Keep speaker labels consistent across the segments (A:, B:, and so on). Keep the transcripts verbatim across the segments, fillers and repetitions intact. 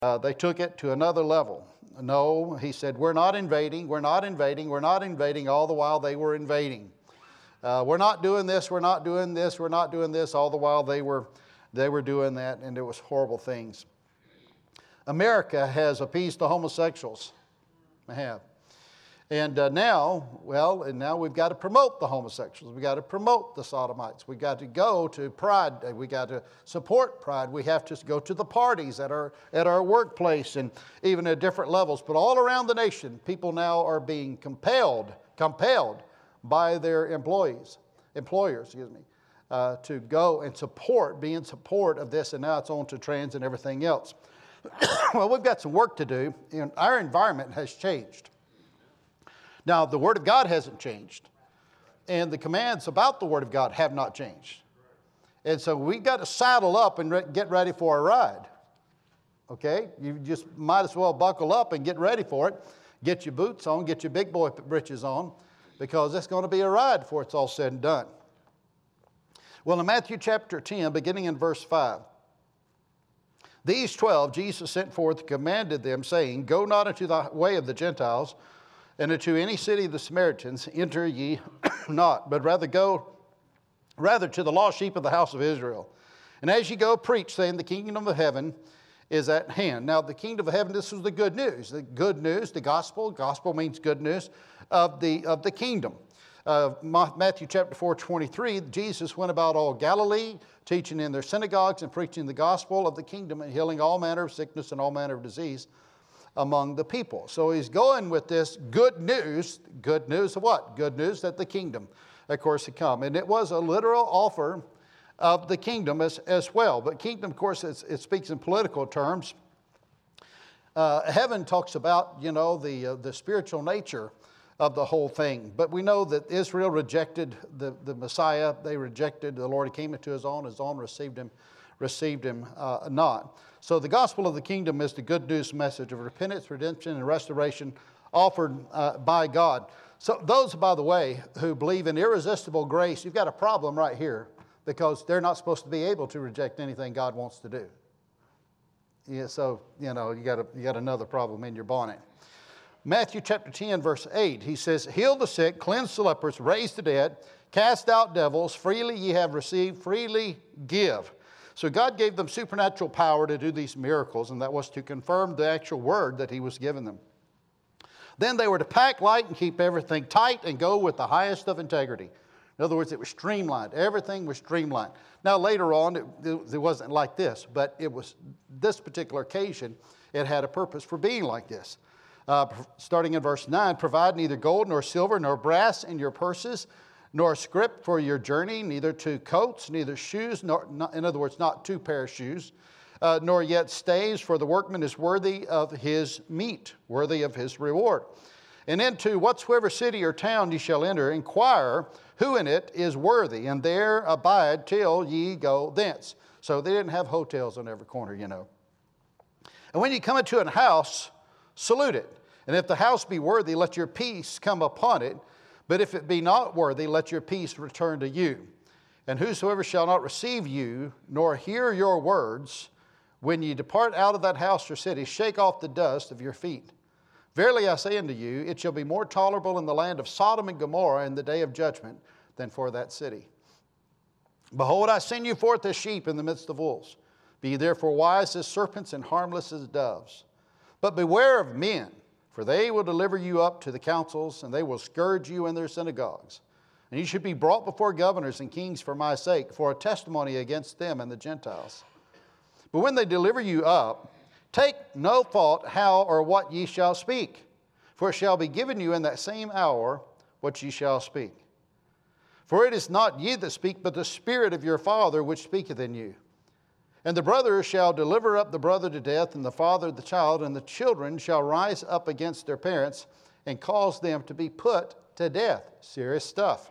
A: Uh, they took it to another level. No, he said, we're not invading, we're not invading, we're not invading, all the while they were invading. Uh, we're not doing this, we're not doing this, we're not doing this, all the while they were, they were doing that, and it was horrible things. America has appeased the homosexuals. They have. And uh, now, well, and now we've got to promote the homosexuals. We've got to promote the sodomites. We've got to go to Pride. We've got to support Pride. We have to go to the parties at our, at our workplace and even at different levels. But all around the nation, people now are being compelled, compelled by their employees, employers, excuse me, uh, to go and support, be in support of this. And now it's on to trans and everything else. Well, we've got some work to do. And our environment has changed. Now, the Word of God hasn't changed, and the commands about the Word of God have not changed. And so we've got to saddle up and re- get ready for a ride, okay? You just might as well buckle up and get ready for it. Get your boots on, get your big boy britches on, because it's going to be a ride before it's all said and done. Well, in Matthew chapter ten, beginning in verse five, these twelve Jesus sent forth and commanded them, saying, Go not into the way of the Gentiles, and into any city of the Samaritans enter ye not, but rather go rather to the lost sheep of the house of Israel. And as ye go, preach, saying, the kingdom of heaven is at hand. Now, the kingdom of heaven, this was the good news. The good news, the gospel. Gospel means good news of the, of the kingdom. Uh, Matthew chapter four, twenty-three, Jesus went about all Galilee, teaching in their synagogues and preaching the gospel of the kingdom and healing all manner of sickness and all manner of disease among the people. So he's going with this good news. Good news of what? Good news that the kingdom, of course, had come. And it was a literal offer of the kingdom as, as well. But kingdom, of course, it, it speaks in political terms. Uh, heaven talks about, you know, the, uh, the spiritual nature of the whole thing. But we know that Israel rejected the, the Messiah. They rejected the Lord. He came into his own. His own received him, received him uh, not. So the gospel of the kingdom is the good news message of repentance, redemption, and restoration offered uh, by God. So those, by the way, who believe in irresistible grace, you've got a problem right here, because they're not supposed to be able to reject anything God wants to do. Yeah, so, you know, you got a, you got another problem in your bonnet. Matthew chapter ten, verse eight, he says, Heal the sick, cleanse the lepers, raise the dead, cast out devils, freely ye have received, freely give. So God gave them supernatural power to do these miracles, and that was to confirm the actual word that he was giving them. Then they were to pack light and keep everything tight and go with the highest of integrity. In other words, it was streamlined. Everything was streamlined. Now, later on, it, it wasn't like this, but it was this particular occasion, it had a purpose for being like this. Uh, starting in verse nine, provide neither gold nor silver nor brass in your purses, nor scrip for your journey, neither two coats, neither shoes, nor, not, in other words, not two pair of shoes, uh, nor yet stays, for the workman is worthy of his meat, worthy of his reward. And into whatsoever city or town ye shall enter, inquire who in it is worthy, and there abide till ye go thence. So they didn't have hotels on every corner, you know. And when ye come into a house, salute it. And if the house be worthy, let your peace come upon it. But if it be not worthy, let your peace return to you. And whosoever shall not receive you, nor hear your words, when ye depart out of that house or city, shake off the dust of your feet. Verily I say unto you, it shall be more tolerable in the land of Sodom and Gomorrah in the day of judgment than for that city. Behold, I send you forth as sheep in the midst of wolves. Be ye therefore wise as serpents and harmless as doves. But beware of men, for they will deliver you up to the councils, and they will scourge you in their synagogues. And you should be brought before governors and kings for my sake, for a testimony against them and the Gentiles. But when they deliver you up, take no thought how or what ye shall speak, for it shall be given you in that same hour what ye shall speak. For it is not ye that speak, but the Spirit of your Father which speaketh in you. And the brother shall deliver up the brother to death, and the father the child, and the children shall rise up against their parents and cause them to be put to death. Serious stuff.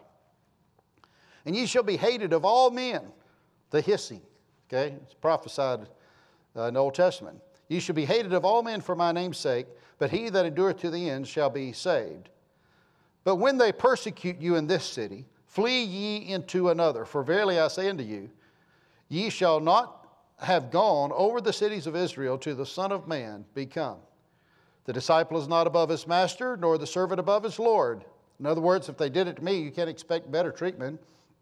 A: And ye shall be hated of all men. The hissing. Okay? It's prophesied uh, in the Old Testament. Ye shall be hated of all men for my name's sake, but he that endureth to the end shall be saved. But when they persecute you in this city, flee ye into another. For verily I say unto you, ye shall not have gone over the cities of Israel to the Son of Man be come. The disciple is not above his master, nor the servant above his Lord. In other words, if they did it to me, you can't expect better treatment.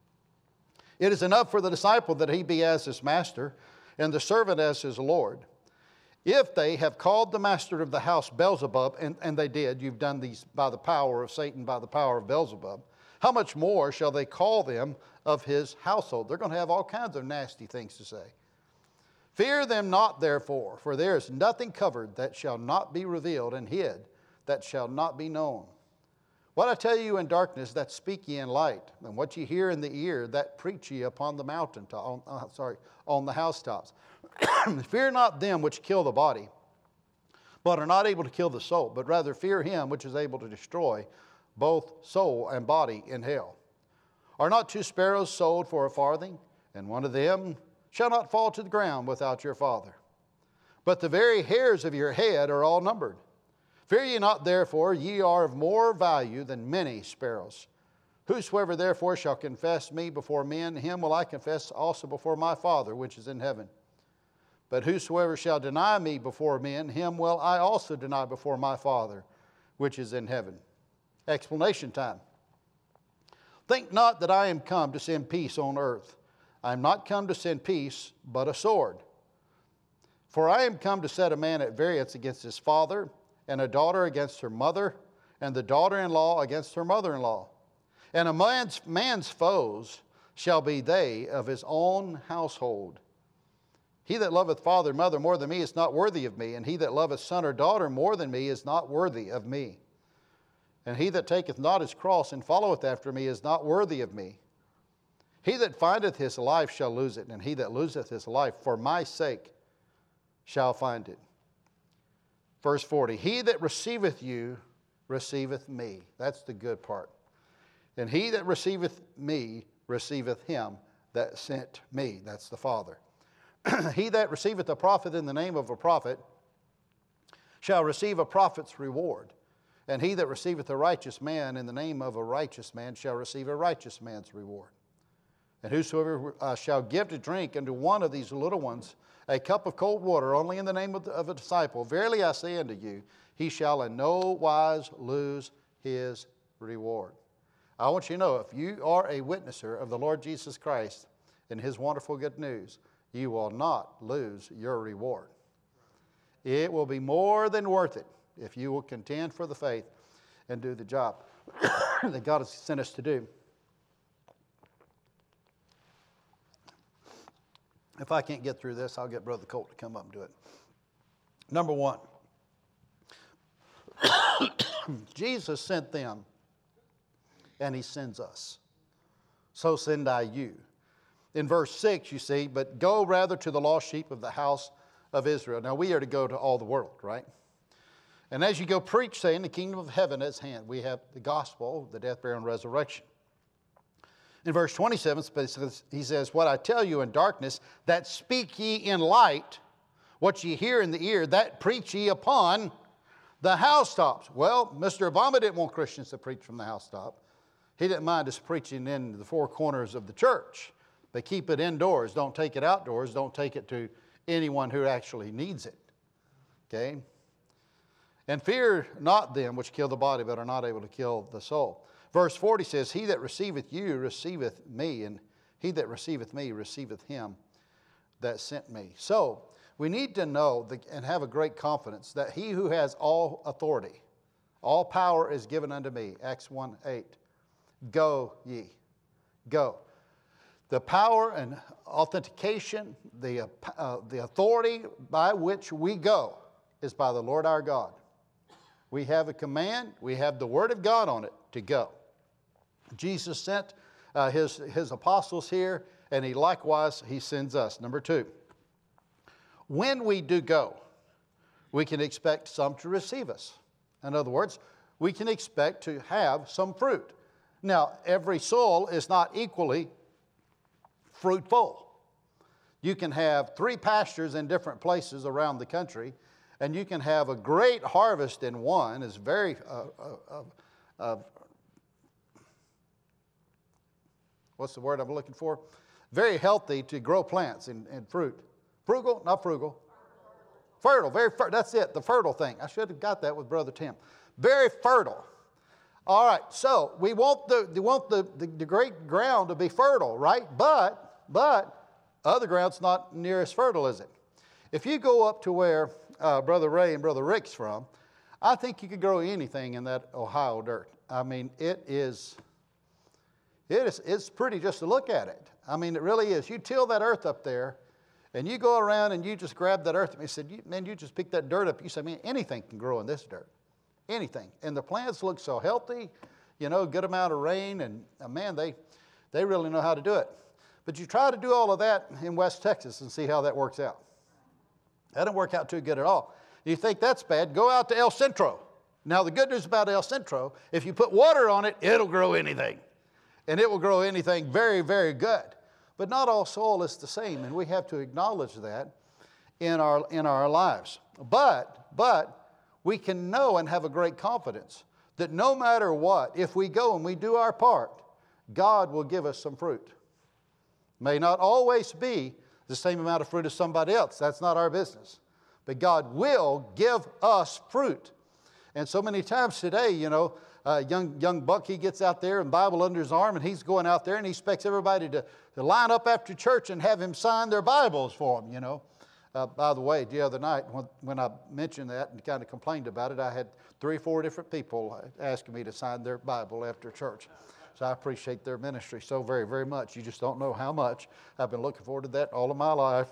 A: It is enough for the disciple that he be as his master, and the servant as his Lord. If they have called the master of the house Beelzebub, and, and they did, you've done these by the power of Satan, by the power of Beelzebub, how much more shall they call them of his household? They're going to have all kinds of nasty things to say. Fear them not, therefore, for there is nothing covered that shall not be revealed, and hid that shall not be known. What I tell you in darkness, that speak ye in light, and what ye hear in the ear, that preach ye upon the mountain, on, uh, sorry, on the housetops. Fear not them which kill the body, but are not able to kill the soul, but rather fear him which is able to destroy both soul and body in hell. Are not two sparrows sold for a farthing, and one of them shall not fall to the ground without your Father? But the very hairs of your head are all numbered. Fear ye not, therefore, ye are of more value than many sparrows. Whosoever therefore shall confess me before men, him will I confess also before my Father which is in heaven. But whosoever shall deny me before men, him will I also deny before my Father which is in heaven. Explanation time. Think not that I am come to send peace on earth. I am not come to send peace, but a sword. For I am come to set a man at variance against his father, and a daughter against her mother, and the daughter-in-law against her mother-in-law. And a man's, man's foes shall be they of his own household. He that loveth father or mother more than me is not worthy of me, and he that loveth son or daughter more than me is not worthy of me. And he that taketh not his cross and followeth after me is not worthy of me. He that findeth his life shall lose it, and he that loseth his life for my sake shall find it. Verse forty, he that receiveth you receiveth me. That's the good part. And he that receiveth me receiveth him that sent me. That's the Father. He that receiveth a prophet in the name of a prophet shall receive a prophet's reward. And he that receiveth a righteous man in the name of a righteous man shall receive a righteous man's reward. And whosoever uh, shall give to drink unto one of these little ones a cup of cold water only in the name of, the, of a disciple, verily I say unto you, he shall in no wise lose his reward. I want you to know, if you are a witnesser of the Lord Jesus Christ and his wonderful good news, you will not lose your reward. It will be more than worth it if you will contend for the faith and do the job that God has sent us to do. If I can't get through this, I'll get Brother Colt to come up and do it. Number one, Jesus sent them, and he sends us. So send I you. In verse six, you see, but go rather to the lost sheep of the house of Israel. Now, we are to go to all the world, right? And as you go preach, saying, the kingdom of heaven is at hand. We have the gospel, the death, burial, and resurrection. In verse twenty-seven, he says, what I tell you in darkness, that speak ye in light, what ye hear in the ear, that preach ye upon the housetops. Well, Mister Obama didn't want Christians to preach from the housetop. He didn't mind us preaching in the four corners of the church. But keep it indoors. Don't take it outdoors. Don't take it to anyone who actually needs it. Okay? And fear not them which kill the body, but are not able to kill the soul. Verse forty says, he that receiveth you receiveth me, and he that receiveth me receiveth him that sent me. So, we need to know the, and have a great confidence that he who has all authority, all power is given unto me. Acts one eight. Go ye. Go. The power and authentication, the, uh, uh, the authority by which we go is by the Lord our God. We have a command, we have the word of God on it to go. Jesus sent uh, his, his apostles here, and he likewise, he sends us. Number two, when we do go, we can expect some to receive us. In other words, we can expect to have some fruit. Now, every soil is not equally fruitful. You can have three pastures in different places around the country, and you can have a great harvest in one. It's very, uh, uh, uh, what's the word I'm looking for? Very healthy to grow plants and, and fruit Frugal, not frugal. Fertile, very fertile. That's it, the fertile thing. I should have got that with Brother Tim. Very fertile. All right, so we want the we want the, the, the great ground to be fertile, right? But, but other ground's not near as fertile, is it? If you go up to where uh, Brother Ray and Brother Rick's from, I think you could grow anything in that Ohio dirt. I mean, it is, it is it's pretty just to look at it. I mean, it really is. You till that earth up there, and you go around and you just grab that earth. And he said, man, you just pick that dirt up. You said, man, anything can grow in this dirt. Anything. And the plants look so healthy, you know, good amount of rain, and uh, man, they, they really know how to do it. But you try to do all of that in West Texas and see how that works out. That didn't work out too good at all. You think that's bad, go out to El Centro. Now, the good news about El Centro, if you put water on it, it'll grow anything. And it will grow anything very, very good. But not all soil is the same, and we have to acknowledge that in our, in our lives. But, but, we can know and have a great confidence that no matter what, if we go and we do our part, God will give us some fruit. May not always be the same amount of fruit as somebody else. That's not our business. But God will give us fruit. And so many times today, you know, uh, young, young Buck, he gets out there and Bible under his arm, and he's going out there and he expects everybody to, to line up after church and have him sign their Bibles for him, you know. Uh, by the way, the other night when, when I mentioned that and kind of complained about it, I had three or four different people asking me to sign their Bible after church. So I appreciate their ministry so very, very much. You just don't know how much. I've been looking forward to that all of my life.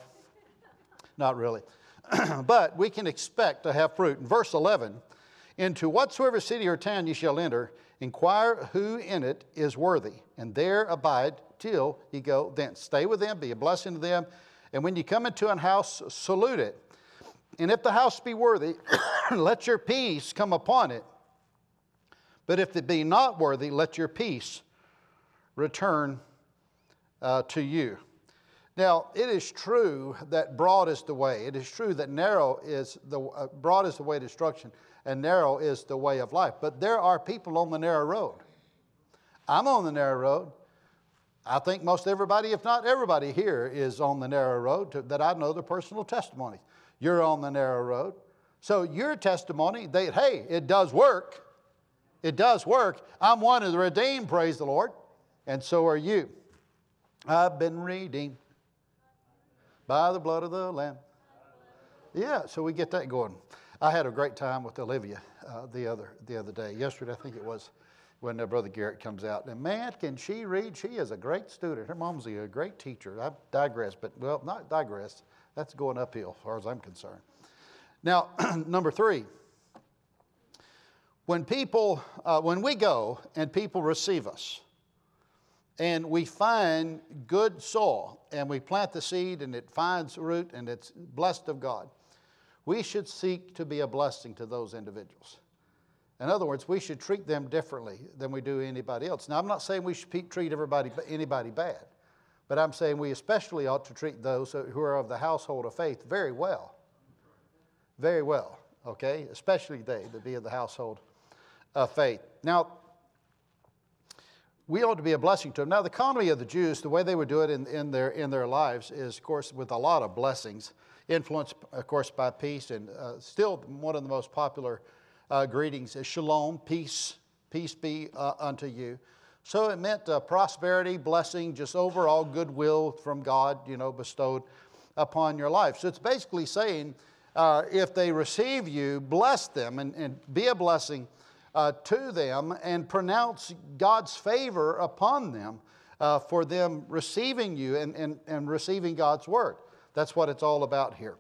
A: Not really. But we can expect to have fruit. In verse eleven, into whatsoever city or town ye shall enter, inquire who in it is worthy, and there abide till ye go thence. Stay with them, be a blessing to them. And when you come into an house, salute it. And if the house be worthy, let your peace come upon it. But if it be not worthy, let your peace return uh, to you. Now, it is true that broad is the way. It is true that narrow is the uh, broad is the way to destruction, and narrow is the way of life. But there are people on the narrow road. I'm on the narrow road. I think most everybody, if not everybody here, is on the narrow road to, that I know the personal testimonies. You're on the narrow road. So your testimony, they, hey, it does work. It does work. I'm one of the redeemed, praise the Lord. And so are you. I've been redeemed by the blood of the Lamb. Yeah, so we get that going. I had a great time with Olivia uh, the other the other day. Yesterday, I think it was, when uh, Brother Garrett comes out. And man, can she read? She is a great student. Her mom's a great teacher. I digress, but, well, not digress. That's going uphill as far as I'm concerned. Now, number three. When people, uh, when we go and people receive us, and we find good soil, and we plant the seed, and it finds root, and it's blessed of God, we should seek to be a blessing to those individuals. In other words, we should treat them differently than we do anybody else. Now, I'm not saying we should treat everybody, anybody bad, but I'm saying we especially ought to treat those who are of the household of faith very well. Very well, okay? Especially they that be of the household of faith. Now, we ought to be a blessing to them. Now, the economy of the Jews, the way they would do it in, in, their, in their lives is, of course, with a lot of blessings, influenced, of course, by peace, and uh, still one of the most popular Uh, greetings is shalom, peace, peace be uh, unto you. So it meant uh, prosperity, blessing, just overall goodwill from God, you know, bestowed upon your life. So it's basically saying, uh, if they receive you, bless them and, and be a blessing uh, to them, and pronounce God's favor upon them uh, for them receiving you and, and, and receiving God's word. That's what it's all about here.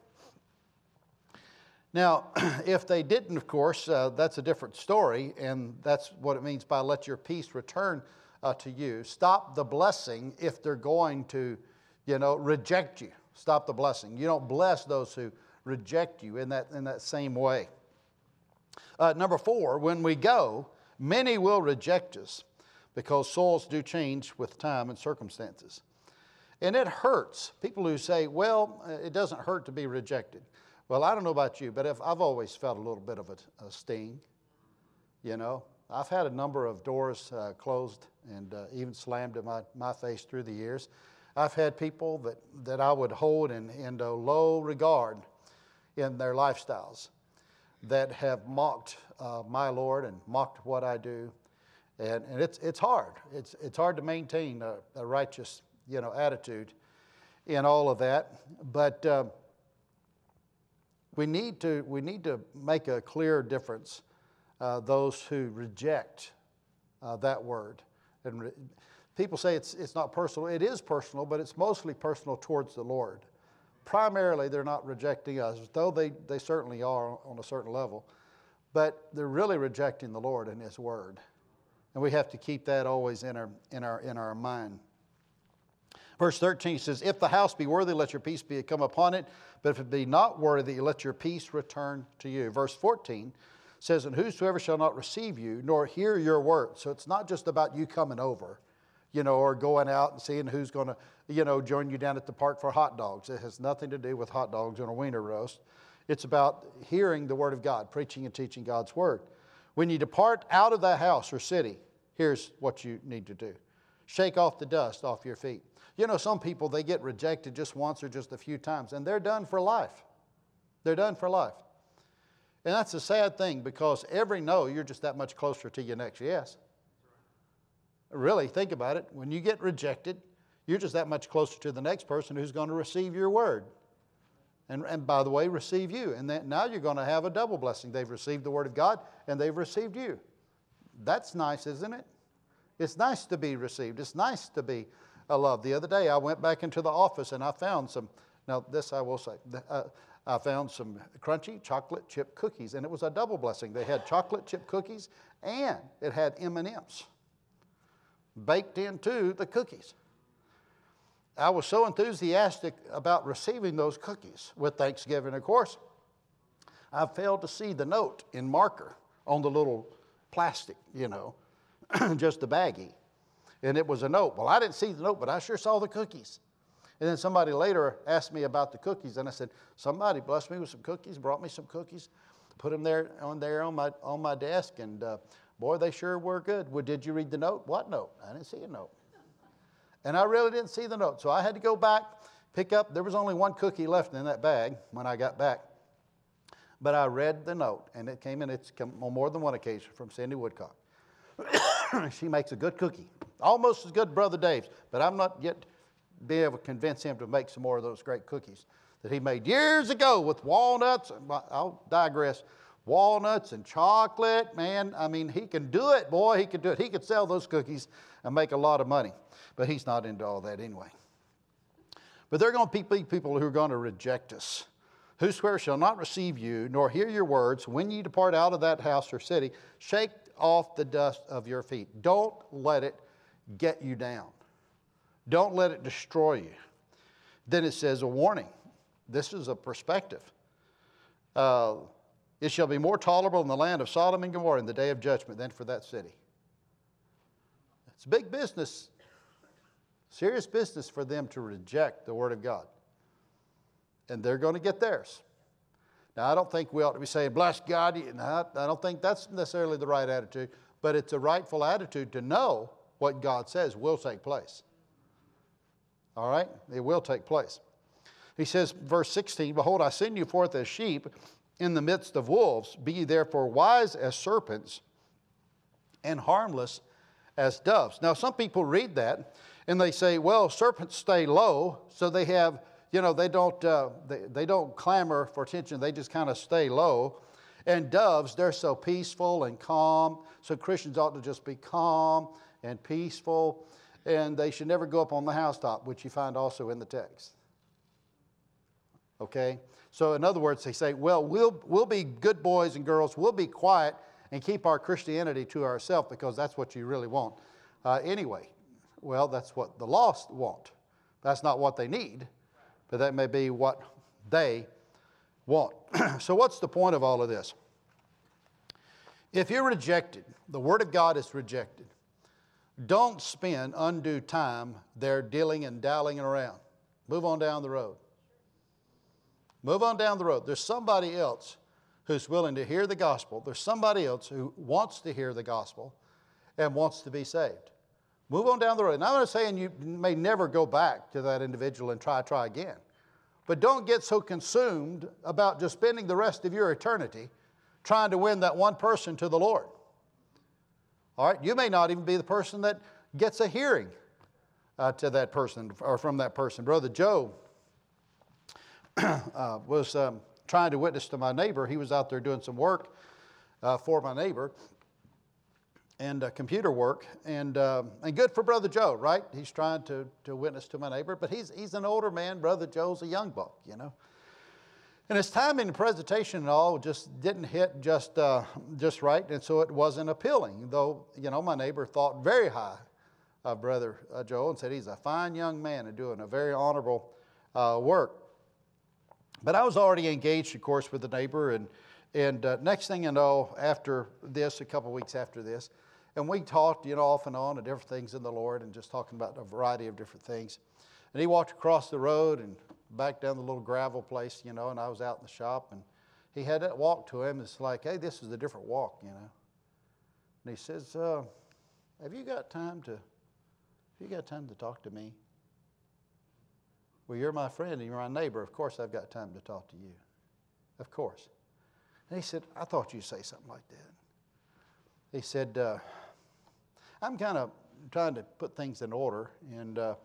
A: Now, if they didn't, of course, uh, that's a different story, and that's what it means by let your peace return uh, to you. Stop the blessing if they're going to, you know, reject you. Stop the blessing. You don't bless those who reject you in that, in that same way. Uh, number four, when we go, many will reject us because souls do change with time and circumstances. And it hurts. People who say, well, it doesn't hurt to be rejected. Well, I don't know about you, but if, I've always felt a little bit of a, a sting, you know. I've had a number of doors uh, closed and uh, even slammed in my, my face through the years. I've had people that, that I would hold in, in a low regard in their lifestyles that have mocked uh, my Lord and mocked what I do. And, and it's, it's hard. It's, it's hard to maintain a, a righteous, you know, attitude in all of that. But uh, we need to, we need to make a clear difference, uh, those who reject uh, that word. And re- people say it's, it's not personal. It is personal, but it's mostly personal towards the Lord. Primarily, they're not rejecting us, though they, they certainly are on a certain level. But they're really rejecting the Lord and His Word. And we have to keep that always in our, in our, in our mind. Verse thirteen says, if the house be worthy, let your peace be come upon it. But if it be not worthy, let your peace return to you. Verse fourteen says, and whosoever shall not receive you, nor hear your word. So it's not just about you coming over, you know, or going out and seeing who's going to, you know, join you down at the park for hot dogs. It has nothing to do with hot dogs and a wiener roast. It's about hearing the word of God, preaching and teaching God's word. When you depart out of that house or city, here's what you need to do. Shake off the dust off your feet. You know, some people, they get rejected just once or just a few times, and they're done for life. They're done for life. And that's a sad thing, because every no, you're just that much closer to your next yes. Really, think about it. When you get rejected, you're just that much closer to the next person who's going to receive your word. And, and by the way, receive you. And then, now you're going to have a double blessing. They've received the word of God, and they've received you. That's nice, isn't it? It's nice to be received. It's nice to be loved. The other day, I went back into the office, and I found some, now this I will say, uh, I found some crunchy chocolate chip cookies, and it was a double blessing. They had chocolate chip cookies, and it had M and M's baked into the cookies. I was so enthusiastic about receiving those cookies with Thanksgiving. Of course, I failed to see the note in marker on the little plastic, you know, just the baggie. And it was a note. Well, I didn't see the note, but I sure saw the cookies. And then somebody later asked me about the cookies, and I said, somebody blessed me with some cookies, brought me some cookies, put them there on there on my on my desk, and uh, boy, they sure were good. Well, did you read the note? What note? I didn't see a note. And I really didn't see the note. So I had to go back, pick up. There was only one cookie left in that bag when I got back. But I read the note, and it came in. It's come on more than one occasion from Cindy Woodcock. She makes a good cookie, almost as good as Brother Dave's, but I'm not yet being able to convince him to make some more of those great cookies that he made years ago with walnuts. I'll digress. Walnuts and chocolate, man. I mean, he can do it, boy. He can do it. He could sell those cookies and make a lot of money, but he's not into all that anyway. But there are going to be people who are going to reject us. Whosoever shall not receive you, nor hear your words, when you depart out of that house or city, shake off the dust of your feet. Don't let it get you down. Don't let it destroy you. Then it says a warning. This is a perspective. Uh, it shall be more tolerable in the land of Sodom and Gomorrah in the day of judgment than for that city. It's big business, serious business for them to reject the word of God. And they're going to get theirs. Now, I don't think we ought to be saying, bless God. No, I don't think that's necessarily the right attitude, but it's a rightful attitude to know what God says will take place. All right? It will take place. He says, verse sixteen, behold, I send you forth as sheep in the midst of wolves. Be ye therefore wise as serpents and harmless as doves. Now, some people read that and they say, well, serpents stay low, so they have, you know, they don't, uh, they, they don't clamor for attention. They just kind of stay low. And doves, they're so peaceful and calm. So Christians ought to just be calm and peaceful. And they should never go up on the housetop, which you find also in the text. Okay? So in other words, they say, well, we'll, we'll be good boys and girls. We'll be quiet and keep our Christianity to ourselves because that's what you really want. Uh, anyway, well, that's what the lost want. That's not what they need, but that may be what they want. So what's the point of all of this? If you're rejected, the Word of God is rejected. Don't spend undue time there dilling and dallying around. Move on down the road. Move on down the road. There's somebody else who's willing to hear the gospel. There's somebody else who wants to hear the gospel and wants to be saved. Move on down the road. Now, I'm not saying you may never go back to that individual and try, try again. But don't get so consumed about just spending the rest of your eternity trying to win that one person to the Lord. All right? You may not even be the person that gets a hearing uh, to that person or from that person. Brother Joe uh, was um, trying to witness to my neighbor. He was out there doing some work uh, for my neighbor. And uh, computer work, and uh, and good for Brother Joe, right? He's trying to, to witness to my neighbor, but he's he's an older man. Brother Joe's a young buck, you know. And his timing and presentation and all just didn't hit just uh, just right, and so it wasn't appealing. Though, you know, my neighbor thought very high of Brother uh, Joe and said he's a fine young man and doing a very honorable uh, work. But I was already engaged, of course, with the neighbor, and and uh, next thing you know, after this, a couple weeks after this. And we talked, you know, off and on of different things in the Lord and just talking about a variety of different things. And he walked across the road and back down the little gravel place, you know, and I was out in the shop. And he had that walk to him. It's like, hey, this is a different walk, you know. And he says, uh, have you got time to, have you got time to talk to me? Well, you're my friend and you're my neighbor. Of course I've got time to talk to you. Of course. And he said, I thought you'd say something like that. He said, uh, I'm kind of trying to put things in order, and uh,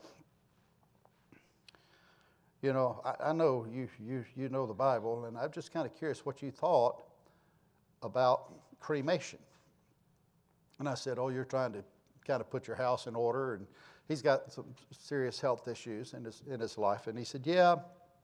A: you know, I, I know you, you you know the Bible, and I'm just kind of curious what you thought about cremation. And I said, oh, you're trying to kind of put your house in order, and he's got some serious health issues in his in his life, and he said, yeah.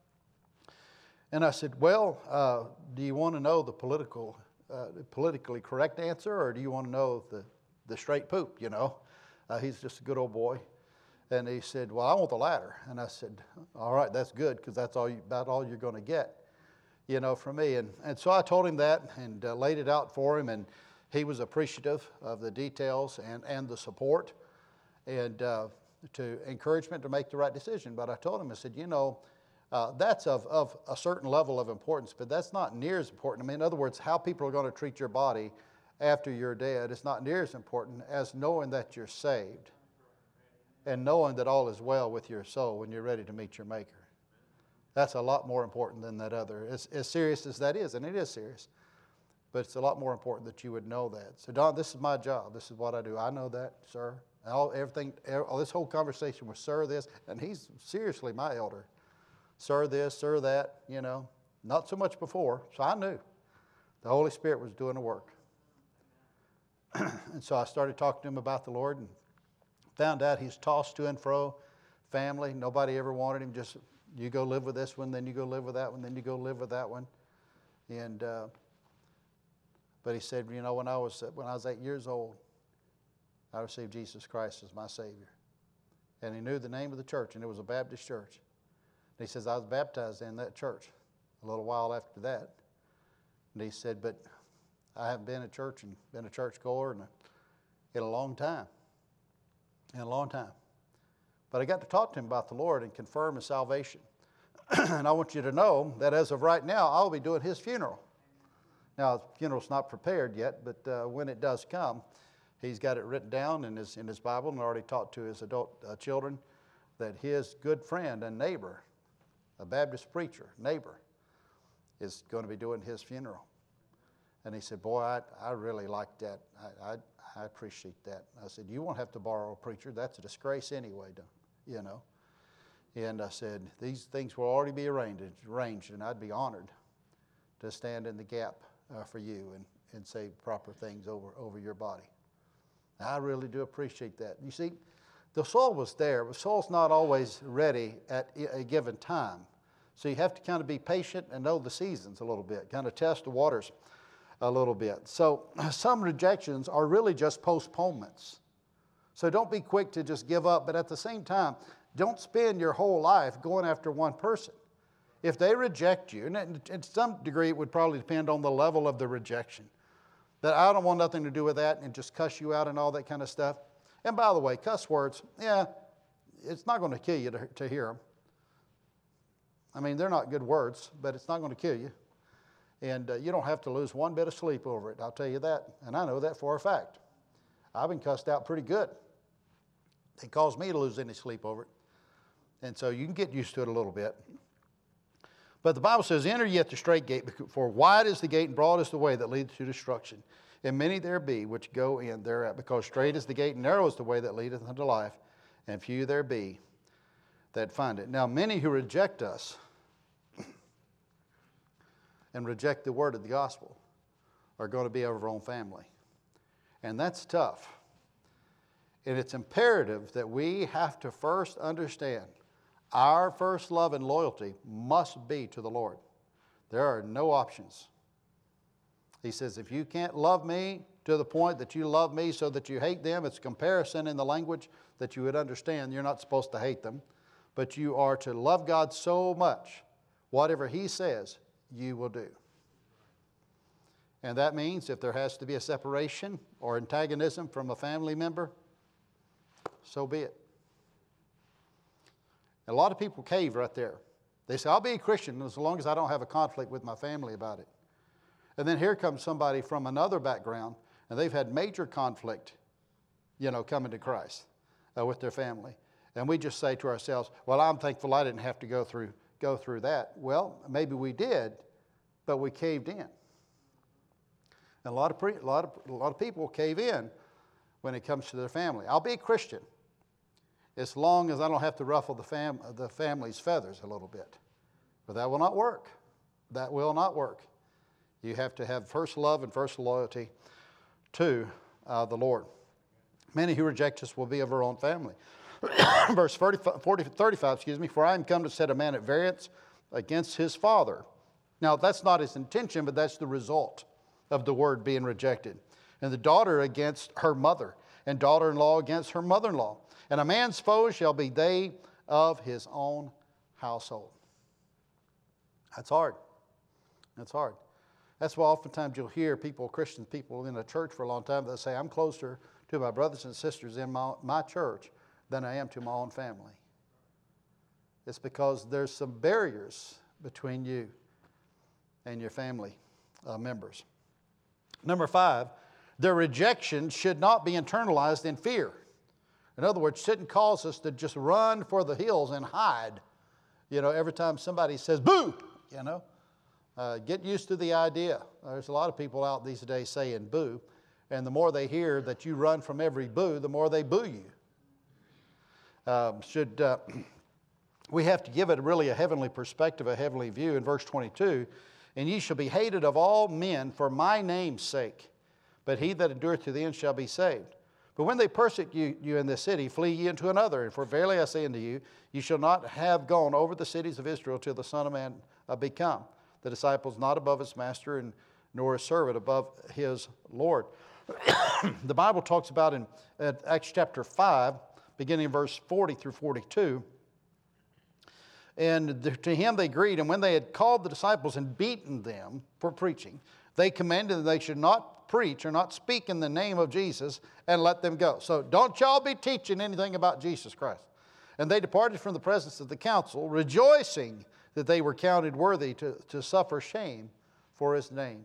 A: And I said, well, uh, do you want to know the political, uh, politically correct answer, or do you want to know the the straight poop, you know? Uh, he's just a good old boy. And he said, well, I want the latter. And I said, all right, that's good, because that's all you, about all you're going to get, you know, from me. And, and so I told him that and uh, laid it out for him, and he was appreciative of the details and, and the support and uh, to encouragement to make the right decision. But I told him, I said, you know, uh, that's of, of a certain level of importance, but that's not near as important. I mean, in other words, how people are going to treat your body after you're dead is not near as important as knowing that you're saved and knowing that all is well with your soul when you're ready to meet your Maker. That's a lot more important than that other. As, as serious as that is, and it is serious, but it's a lot more important that you would know that. So, Don, this is my job. This is what I do. I know that, sir. All, everything, all, this whole conversation was, sir, this, and he's seriously my elder. Sir, this, sir, that, you know. Not so much before, so I knew the Holy Spirit was doing the work. And so I started talking to him about the Lord and found out he's tossed to and fro, family. Nobody ever wanted him. Just, you go live with this one, then you go live with that one, then you go live with that one. And uh, but he said, you know, when I was when I was eight years old, I received Jesus Christ as my Savior. And he knew the name of the church, and it was a Baptist church. And he says, I was baptized in that church a little while after that. And he said, but I haven't been in church and been a church goer in a, in a long time. In a long time. But I got to talk to him about the Lord and confirm his salvation. And I want you to know that as of right now, I'll be doing his funeral. Now, the funeral's not prepared yet, but uh, when it does come, he's got it written down in his, in his Bible, and already taught to his adult uh, children that his good friend and neighbor, a Baptist preacher, neighbor, is going to be doing his funeral. And he said, boy, I, I really like that. I, I, I appreciate that. I said, you won't have to borrow a preacher. That's a disgrace anyway, you know. And I said, these things will already be arranged, arranged and I'd be honored to stand in the gap uh, for you and, and say proper things over, over your body. I really do appreciate that. You see, the soul was there, but the soul's not always ready at a given time. So you have to kind of be patient and know the seasons a little bit, kind of test the waters a little bit. So some rejections are really just postponements. So don't be quick to just give up, but at the same time, don't spend your whole life going after one person. If they reject you, and to some degree it would probably depend on the level of the rejection, that I don't want nothing to do with that and just cuss you out and all that kind of stuff. And by the way, cuss words, yeah, it's not going to kill you to, to hear them. I mean, they're not good words, but it's not going to kill you. And uh, you don't have to lose one bit of sleep over it, I'll tell you that. And I know that for a fact. I've been cussed out pretty good. It caused me to lose any sleep over it. And so you can get used to it a little bit. But the Bible says, enter ye at the straight gate, for wide is the gate and broad is the way that leadeth to destruction. And many there be which go in thereat, because straight is the gate and narrow is the way that leadeth unto life, and few there be that find it. Now many who reject us and reject the word of the gospel are going to be of our own family. And that's tough. And it's imperative that we have to first understand our first love and loyalty must be to the Lord. There are no options. He says, if you can't love me to the point that you love me so that you hate them, it's comparison in the language that you would understand. You're not supposed to hate them, but you are to love God so much, whatever He says, you will do. And that means if there has to be a separation or antagonism from a family member, so be it. A lot of people cave right there. They say, I'll be a Christian as long as I don't have a conflict with my family about it. And then here comes somebody from another background, and they've had major conflict, you know, coming to Christ uh, with their family. And we just say to ourselves, well, I'm thankful I didn't have to go through, go through that. Well, maybe we did, but we caved in. And a lot of, pre- a lot of, a lot of people cave in when it comes to their family. I'll be a Christian as long as I don't have to ruffle the, fam- the family's feathers a little bit. But that will not work. That will not work. You have to have first love and first loyalty to uh, the Lord. Many who reject us will be of our own family. Verse forty, forty, thirty-five, excuse me, for I am come to set a man at variance against his father. Now, that's not his intention, but that's the result of the word being rejected. And the daughter against her mother, and daughter-in-law against her mother-in-law. And a man's foes shall be they of his own household. That's hard. That's hard. That's why oftentimes you'll hear people, Christian people in a church for a long time, that say, I'm closer to my brothers and sisters in my, my church than I am to my own family. It's because there's some barriers between you and your family uh, members. Number five, their rejection should not be internalized in fear. In other words, shouldn't cause us to just run for the hills and hide. You know, every time somebody says, boo, you know. Uh, get used to the idea. There's a lot of people out these days saying boo. And the more they hear that you run from every boo, the more they boo you. Um, should uh, we have to give it really a heavenly perspective, a heavenly view. In verse twenty-two, and ye shall be hated of all men for my name's sake, but he that endureth to the end shall be saved. But when they persecute you in this city, flee ye into another. And for verily I say unto you, ye shall not have gone over the cities of Israel till the Son of Man uh, be come. The disciple is not above his master, and nor his servant above his Lord. The Bible talks about in uh, Acts chapter five, beginning in verse forty through forty-two. And th- to him they agreed, and when they had called the disciples and beaten them for preaching, they commanded that they should not preach or not speak in the name of Jesus, and let them go. So don't y'all be teaching anything about Jesus Christ. And they departed from the presence of the council, rejoicing that they were counted worthy to, to suffer shame for his name.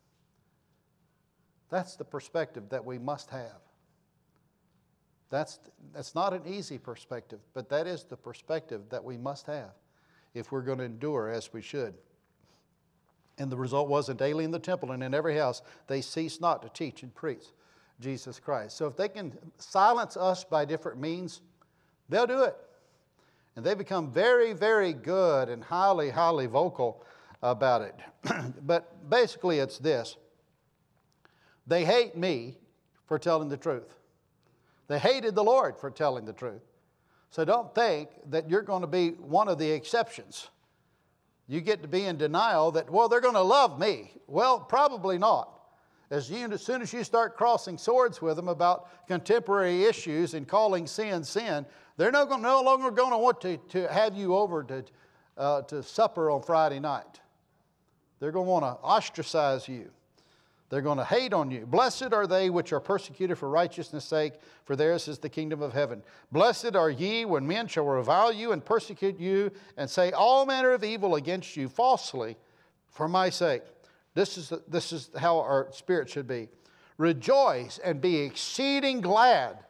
A: That's the perspective that we must have. That's, that's not an easy perspective, but that is the perspective that we must have if we're going to endure as we should. And the result was that daily in the temple and in every house they ceased not to teach and preach Jesus Christ. So if they can silence us by different means, they'll do it. And they become very, very good and highly, highly vocal about it. But basically it's this. They hate me for telling the truth. They hated the Lord for telling the truth. So don't think that you're going to be one of the exceptions. You get to be in denial that, well, they're going to love me. Well, probably not. As, you, as soon as you start crossing swords with them about contemporary issues and calling sin sin, they're no, no longer going to want to, to have you over to, uh, to supper on Friday night. They're going to want to ostracize you. They're going to hate on you. Blessed are they which are persecuted for righteousness' sake, for theirs is the kingdom of heaven. Blessed are ye when men shall revile you and persecute you and say all manner of evil against you falsely for my sake. This is, this is how our spirit should be. Rejoice and be exceeding glad,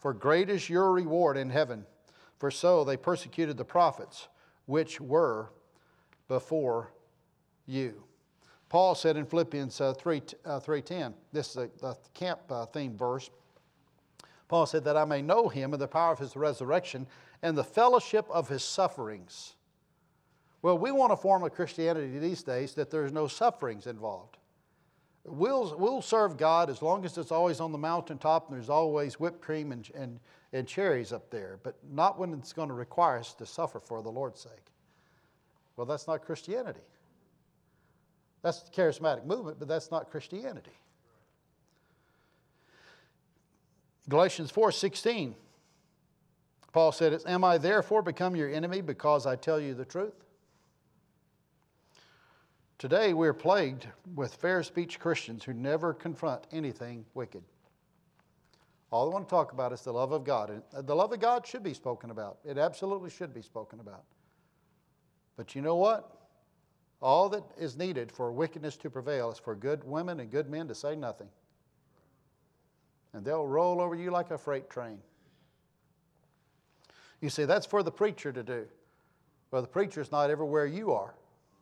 A: For great is your reward in heaven. For so they persecuted the prophets which were before you. Paul said in Philippians uh, three ten, this is a, a camp uh, theme verse. Paul said that I may know him and the power of his resurrection and the fellowship of his sufferings. Well, we want a form of Christianity these days that there's no sufferings involved. We'll, we'll serve God as long as it's always on the mountaintop and there's always whipped cream and, and, and cherries up there, but not when it's going to require us to suffer for the Lord's sake. Well, that's not Christianity. That's the charismatic movement, but that's not Christianity. Galatians four sixteen, Paul said, am I therefore become your enemy because I tell you the truth? Today we're plagued with fair speech Christians who never confront anything wicked. All they want to talk about is the love of God. And the love of God should be spoken about. It absolutely should be spoken about. But you know what? All that is needed for wickedness to prevail is for good women and good men to say nothing. And they'll roll over you like a freight train. You see, that's for the preacher to do. Well, the preacher's not everywhere you are.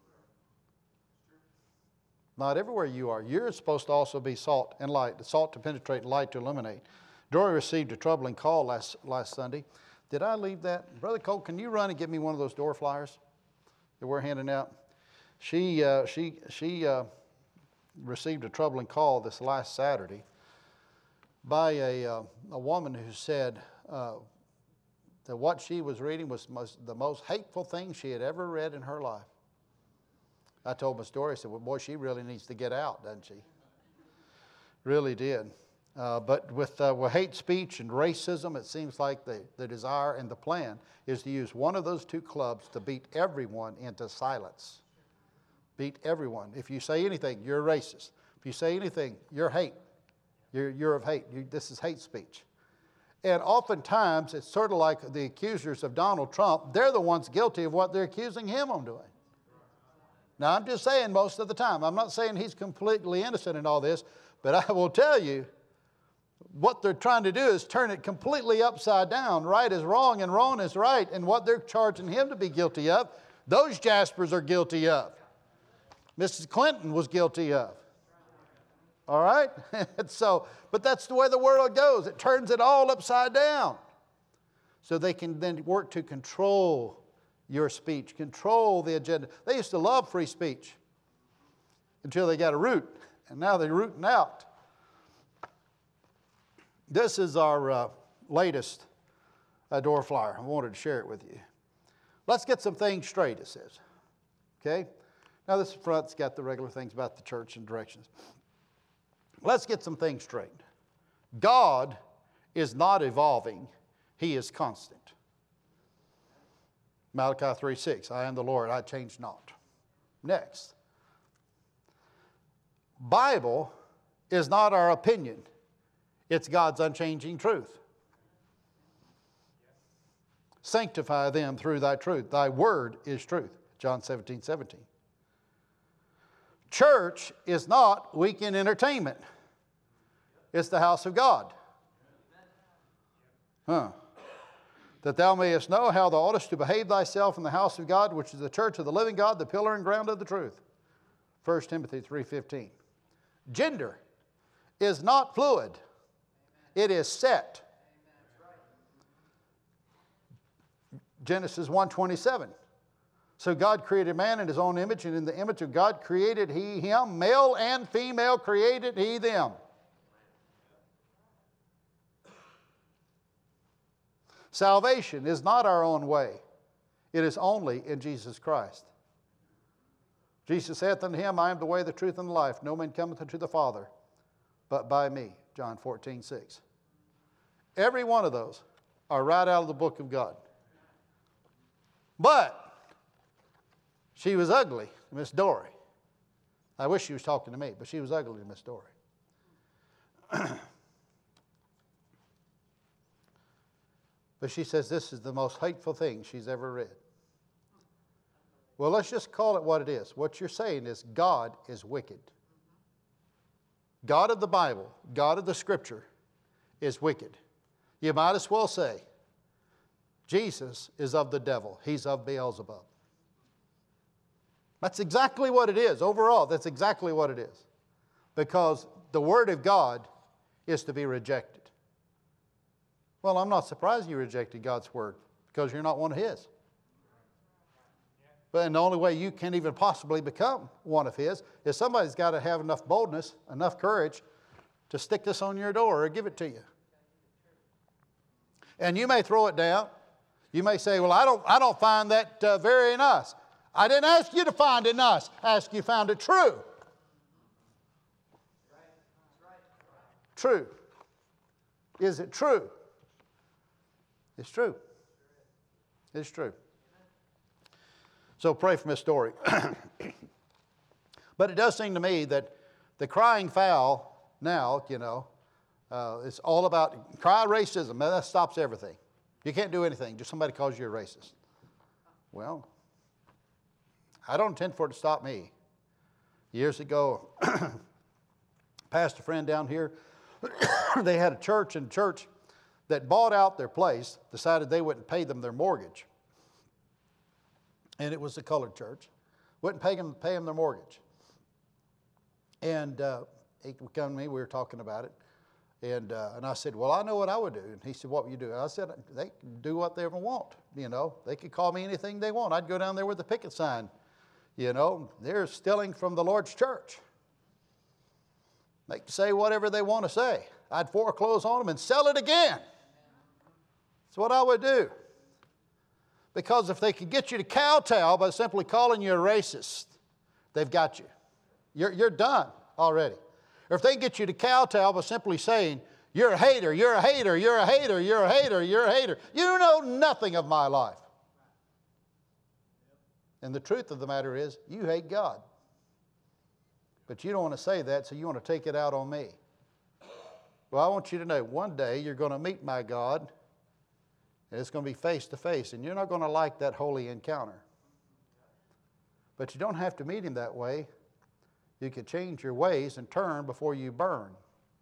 A: Not everywhere you are. You're supposed to also be salt and light. The salt to penetrate, light to illuminate. Dory received a troubling call last, last Sunday. Did I leave that? Brother Cole, can you run and get me one of those door flyers that we're handing out? She, uh, she, she uh, received a troubling call this last Saturday by a, uh, a woman who said uh, that what she was reading was most, the most hateful thing she had ever read in her life. I told Miss Dory, I said, well, boy, she really needs to get out, doesn't she? Really did. Uh, but with, uh, with hate speech and racism, it seems like the, the desire and the plan is to use one of those two clubs to beat everyone into silence. Beat everyone. If you say anything, you're a racist. If you say anything, you're hate. You're, you're of hate. You, this is hate speech. And oftentimes, it's sort of like the accusers of Donald Trump. They're the ones guilty of what they're accusing him of doing. Now, I'm just saying most of the time. I'm not saying he's completely innocent in all this, but I will tell you, what they're trying to do is turn it completely upside down. Right is wrong and wrong is right. And what they're charging him to be guilty of, those Jaspers are guilty of. Missus Clinton was guilty of. All right? so, but that's the way the world goes. It turns it all upside down. So they can then work to control your speech, control the agenda. They used to love free speech until they got a root, and now they're rooting out. This is our uh, latest uh, door flyer. I wanted to share it with you. Let's get some things straight, it says. Okay? Now this front's got the regular things about the church and directions. Let's get some things straight. God is not evolving. He is constant. Malachi three six, I am the Lord, I change not. Next. Bible is not our opinion. It's God's unchanging truth. Sanctify them through thy truth. Thy word is truth. John seventeen seventeen. Church is not weekend entertainment. It's the house of God. Huh. That thou mayest know how thou oughtest to behave thyself in the house of God, which is the church of the living God, the pillar and ground of the truth. First Timothy three fifteen. Gender is not fluid. It is set. Genesis one twenty-seven. So God created man in his own image, and in the image of God created he him. Male and female created he them. Salvation is not our own way. It is only in Jesus Christ. Jesus saith unto him, I am the way, the truth, and the life. No man cometh unto the Father but by me. John fourteen six. Every one of those are right out of the book of God. But she was ugly, Miss Dory. I wish she was talking to me, but she was ugly to Miss Dory. But she says this is the most hateful thing she's ever read. Well, let's just call it what it is. What you're saying is God is wicked. God of the Bible, God of the Scripture, is wicked. You might as well say, Jesus is of the devil. He's of Beelzebub. That's exactly what it is. Overall, that's exactly what it is. Because the Word of God is to be rejected. Well, I'm not surprised you rejected God's Word, because you're not one of His. But and the only way you can even possibly become one of His is somebody's got to have enough boldness, enough courage to stick this on your door or give it to you. And you may throw it down. You may say, well, I don't, I don't find that uh, very nice. I didn't ask you to find it nice. I asked you found it true. True. Is it true? It's true. It's true. So pray for Miss Story. But it does seem to me that the crying foul now, you know, uh, it's all about cry racism. Man, that stops everything. You can't do anything. Just somebody calls you a racist. Well, I don't intend for it to stop me. Years ago, passed a friend down here. They had a church, and church that bought out their place decided they wouldn't pay them their mortgage. And it was a colored church. Wouldn't pay them, pay them their mortgage. And uh, he came to me, we were talking about it. And uh, and I said, well, I know what I would do. And he said, what would you do? And I said, they can do what they ever want. You know, they could call me anything they want. I'd go down there with a picket sign. You know, they're stealing from the Lord's church. They can say whatever they want to say. I'd foreclose on them and sell it again. That's what I would do. Because if they could get you to kowtow by simply calling you a racist, they've got you. You're, you're done already. Or if they can get you to kowtow by simply saying, you're a hater, you're a hater, you're a hater, you're a hater, you're a hater. You know nothing of my life. And the truth of the matter is, you hate God. But you don't want to say that, so you want to take it out on me. Well, I want you to know, one day you're going to meet my God, and it's going to be face to face, and you're not going to like that holy encounter. But you don't have to meet Him that way. You can change your ways and turn before you burn.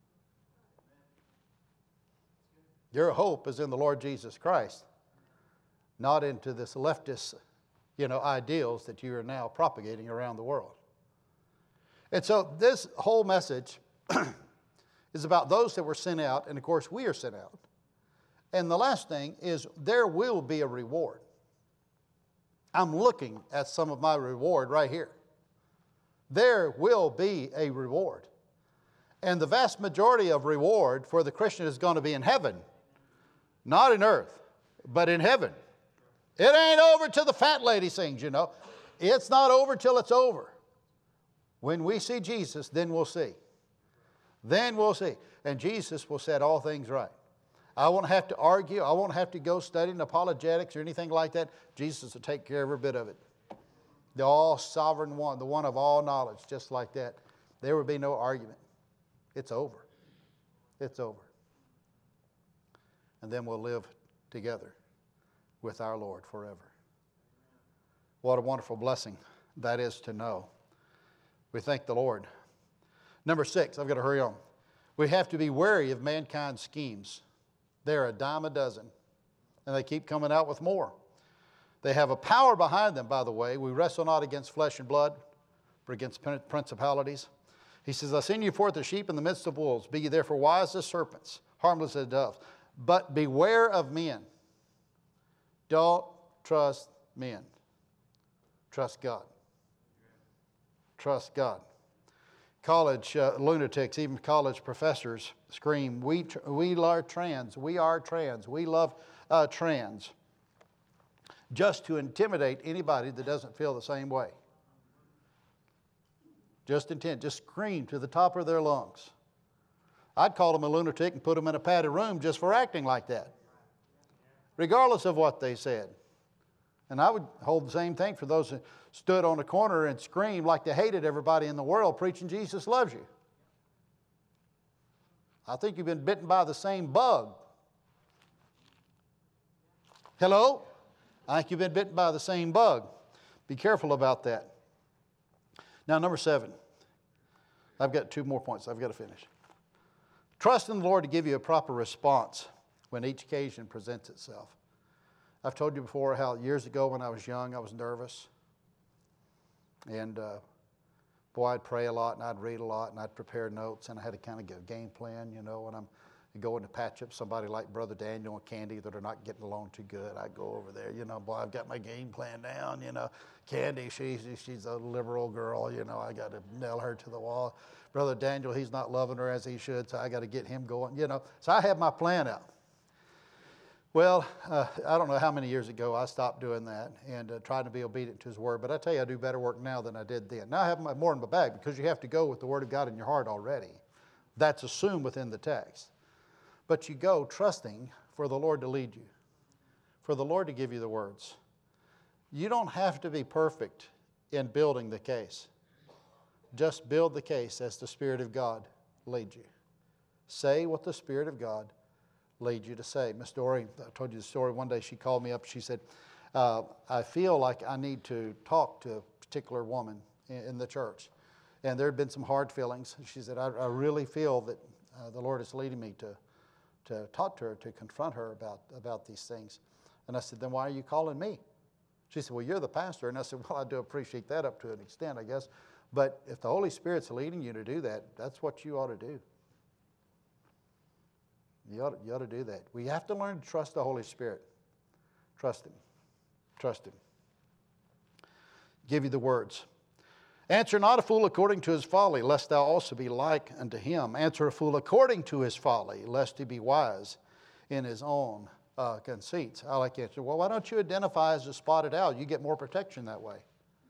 A: Your hope is in the Lord Jesus Christ, not into this leftist, you know, ideals that you are now propagating around the world. And so this whole message is about those that were sent out, and of course we are sent out. And the last thing is there will be a reward. I'm looking at some of my reward right here. There will be a reward. And the vast majority of reward for the Christian is going to be in heaven. Not in earth, but in heaven. It ain't over till the fat lady sings, you know. It's not over till it's over. When we see Jesus, then we'll see. Then we'll see. And Jesus will set all things right. I won't have to argue. I won't have to go studying apologetics or anything like that. Jesus will take care of every bit of it. The all-sovereign one, the one of all knowledge, just like that. There will be no argument. It's over. It's over. And then we'll live together with our Lord forever. What a wonderful blessing that is to know. We thank the Lord. Number six, I've got to hurry on. We have to be wary of mankind's schemes. They're a dime a dozen, and they keep coming out with more. They have a power behind them, by the way. We wrestle not against flesh and blood, but against principalities. He says, I send you forth as sheep in the midst of wolves. Be ye therefore wise as serpents, harmless as doves. But beware of men. Don't trust men. Trust God. Trust God. College uh, lunatics, even college professors scream, we, tr- we are trans, we are trans, we love uh, trans. Just to intimidate anybody that doesn't feel the same way. Just intent, just scream to the top of their lungs. I'd call them a lunatic and put them in a padded room just for acting like that, regardless of what they said. And I would hold the same thing for those that stood on a corner and screamed like they hated everybody in the world, preaching Jesus loves you. I think you've been bitten by the same bug. Hello? I think you've been bitten by the same bug. Be careful about that. Now, number seven. I've got two more points I've got to finish. Trust in the Lord to give you a proper response when each occasion presents itself. I've told you before how years ago when I was young, I was nervous. And uh, boy, I'd pray a lot and I'd read a lot and I'd prepare notes and I had to kind of get a game plan, you know, when I'm going to patch up somebody like Brother Daniel and Candy that are not getting along too good. I go over there, you know, boy, I've got my game plan down, you know. Candy, she's, she's a liberal girl, you know, I got to nail her to the wall. Brother Daniel, he's not loving her as he should, so I got to get him going, you know. So I have my plan out. Well, uh, I don't know how many years ago I stopped doing that and uh, trying to be obedient to His Word. But I tell you, I do better work now than I did then. Now I have my, more in my bag because you have to go with the Word of God in your heart already. That's assumed within the text. But you go trusting for the Lord to lead you, for the Lord to give you the words. You don't have to be perfect in building the case. Just build the case as the Spirit of God leads you. Say what the Spirit of God leads you to say. Miss Dory, I told you the story. One day she called me up. She said, uh, I feel like I need to talk to a particular woman in, in the church. And there had been some hard feelings. She said, I, I really feel that uh, the Lord is leading me to to talk to her, to confront her about, about these things. And I said, then why are you calling me? She said, well, you're the pastor. And I said, well, I do appreciate that up to an extent, I guess. But if the Holy Spirit's leading you to do that, that's what you ought to do. You ought to, you ought to do that. We have to learn to trust the Holy Spirit. Trust Him. Trust Him. Give you the words. Answer not a fool according to his folly, lest thou also be like unto him. Answer a fool according to his folly, lest he be wise in his own uh, conceits. I like to answer, well, why don't you identify as a spotted owl? You get more protection that way.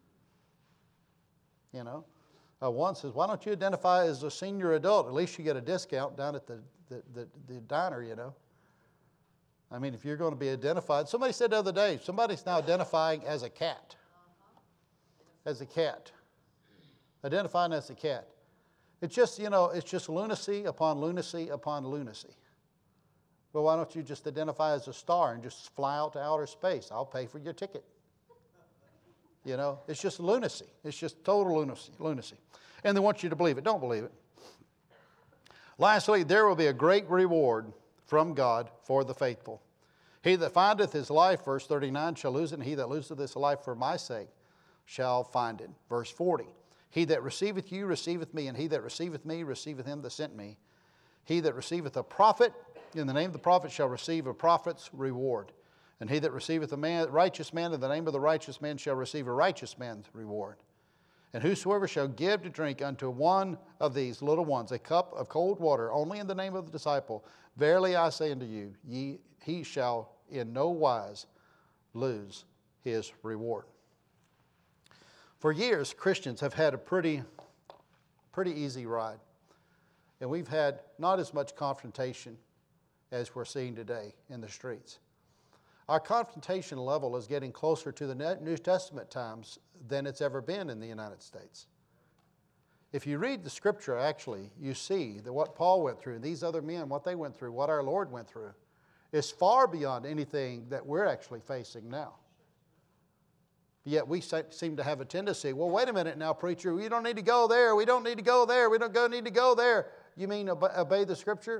A: You know? Uh, one says, why don't you identify as a senior adult? At least you get a discount down at the, the, the, the diner, you know. I mean, if you're going to be identified. Somebody said the other day, somebody's now identifying as a cat. As a cat. Identifying as a cat. It's just, you know, it's just lunacy upon lunacy upon lunacy. Well, why don't you just identify as a star and just fly out to outer space? I'll pay for your ticket. You know, it's just lunacy. It's just total lunacy. lunacy. And they want you to believe it. Don't believe it. Lastly, there will be a great reward from God for the faithful. He that findeth his life, verse thirty-nine, shall lose it, and he that loseth his life for my sake shall find it. Verse forty. He that receiveth you receiveth me, and he that receiveth me receiveth him that sent me. He that receiveth a prophet in the name of the prophet shall receive a prophet's reward. And he that receiveth a man, righteous man in the name of the righteous man shall receive a righteous man's reward. And whosoever shall give to drink unto one of these little ones a cup of cold water only in the name of the disciple, verily I say unto you, ye, he shall in no wise lose his reward. For years, Christians have had a pretty, pretty easy ride. And we've had not as much confrontation as we're seeing today in the streets. Our confrontation level is getting closer to the New Testament times than it's ever been in the United States. If you read the Scripture, actually, you see that what Paul went through, and these other men, what they went through, what our Lord went through, is far beyond anything that we're actually facing now. Yet we seem to have a tendency, well, wait a minute now, preacher, we don't need to go there, we don't need to go there, we don't go, need to go there. You mean obey, obey the Scripture?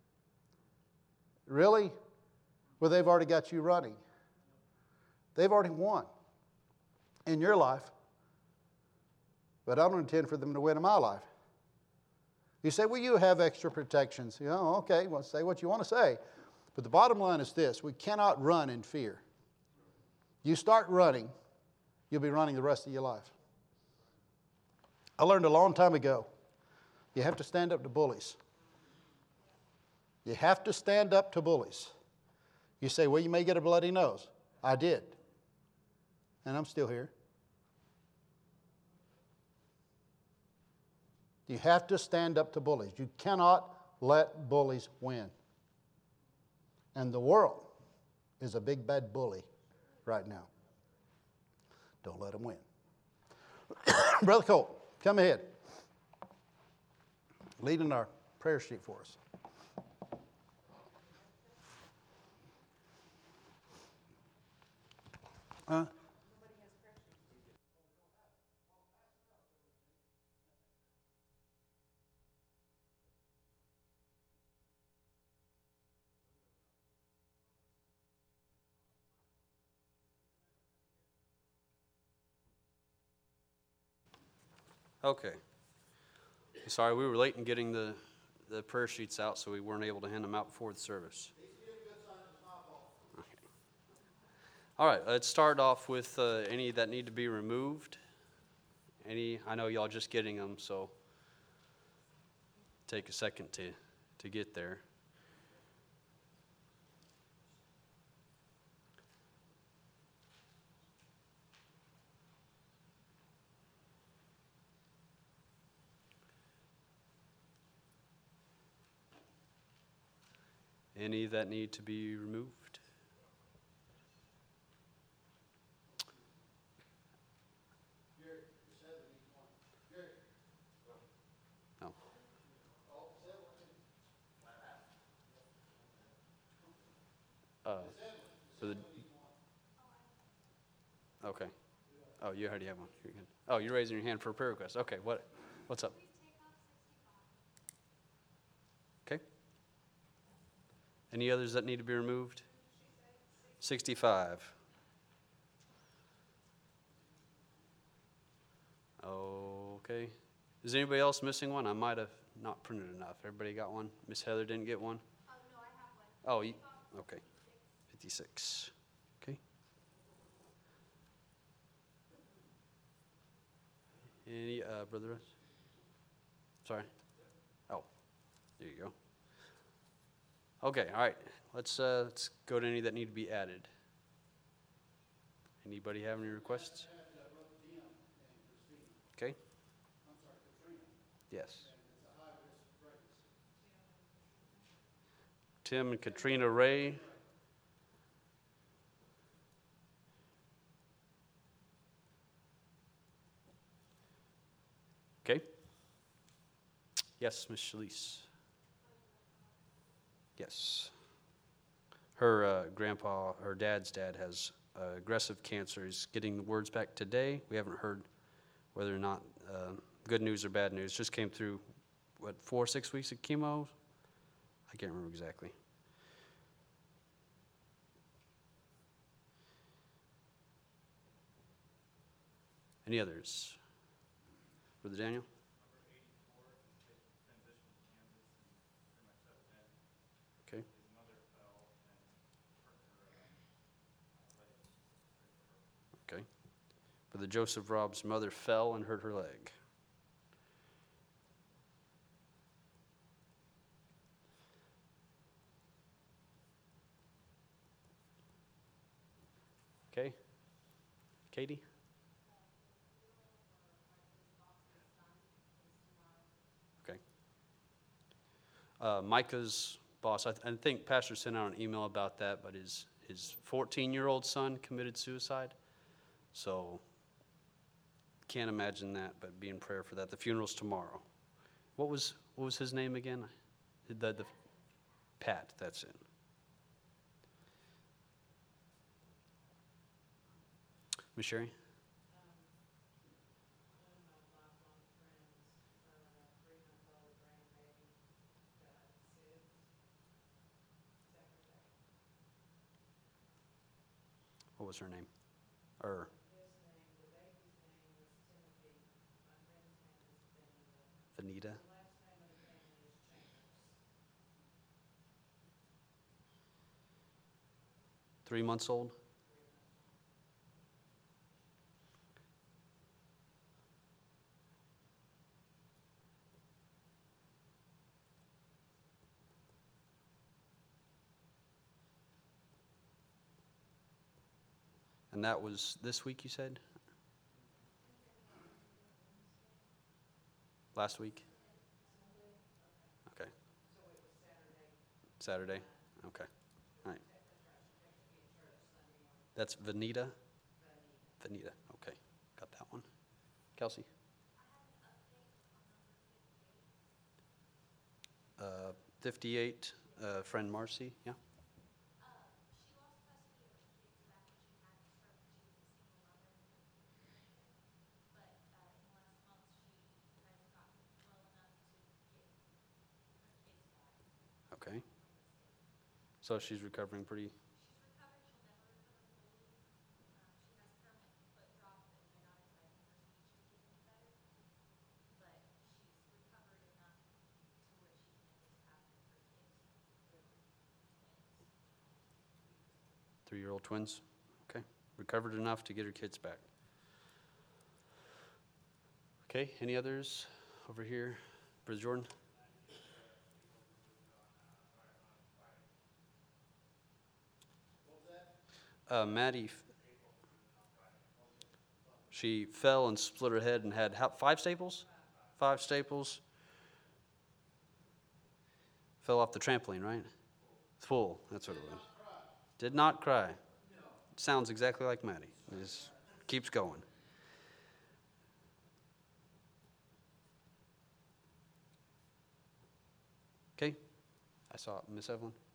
A: Really? Well, they've already got you running. They've already won in your life. But I don't intend for them to win in my life. You say, well, you have extra protections. You know, okay, well, say what you want to say. But the bottom line is this, we cannot run in fear. You start running, you'll be running the rest of your life. I learned a long time ago, you have to stand up to bullies. You have to stand up to bullies. You say, well, you may get a bloody nose. I did. And I'm still here. You have to stand up to bullies. You cannot let bullies win. And the world is a big bad bully right now. Don't let him win. Brother Colt, come ahead. Leading our prayer sheet for us. Huh?
B: Okay. Sorry, we were late in getting the, the prayer sheets out, so we weren't able to hand them out before the service. Okay. All right, let's start off with uh, any that need to be removed. Any, I know y'all just getting them, so take a second to, to get there. Any that need to be removed? No. Uh, for the, okay. Oh, you already have one. You're good. Oh, you're raising your hand for a prayer request. Okay, what, what's up? Okay. Any others that need to be removed? sixty-five. Okay. Is anybody else missing one? I might have not printed enough. Everybody got one? Miss Heather didn't get one?
C: Oh, no, I have one.
B: Oh, you, okay. fifty-six. Okay. Any, uh, Brother Russ? Sorry? Oh, there you go. Okay, all right. Let's, uh, let's go to any that need to be added. Anybody have any requests? Okay. Yes. Tim and Katrina Ray. Okay. Yes, Miss Shalise. Yes. Her uh, grandpa, her dad's dad, has uh, aggressive cancer. He's getting the words back today. We haven't heard whether or not uh, good news or bad news. Just came through, what, four or six weeks of chemo? I can't remember exactly. Any others? Brother Daniel? Okay. Okay. Brother Joseph Rob's mother fell and hurt her leg. Okay. Katie? Okay. Uh, Micah's boss, I, th- I think Pastor sent out an email about that, but his his fourteen-year-old son committed suicide. So, can't imagine that, but be in prayer for that. The funeral's tomorrow. What was what was his name again? The, the Pat, that's it. Miss Sherry? What was her name? Or Vanita? Three months old? And that was this week, you said? Last week? Okay. Saturday? Okay. All right. That's Vanita? Vanita. Okay. Got that one. Kelsey? Uh, fifty-eight, uh, friend Marcy, yeah? Okay. So she's recovering pretty.
C: She's recovered. She'll never recover fully. Um, she has permanent foot drop, and they're not expecting her speech to get any better.
B: Three-year-old twins. Okay. Recovered enough to get her kids back. Okay, any others over here? Brother Jordan? Uh, Maddie, f- she fell and split her head and had how, five staples? Five staples. Fell off the trampoline, right? Full, that's what it was. Did not cry. Sounds exactly like Maddie. Just keeps going. Okay, I saw Miss Evelyn.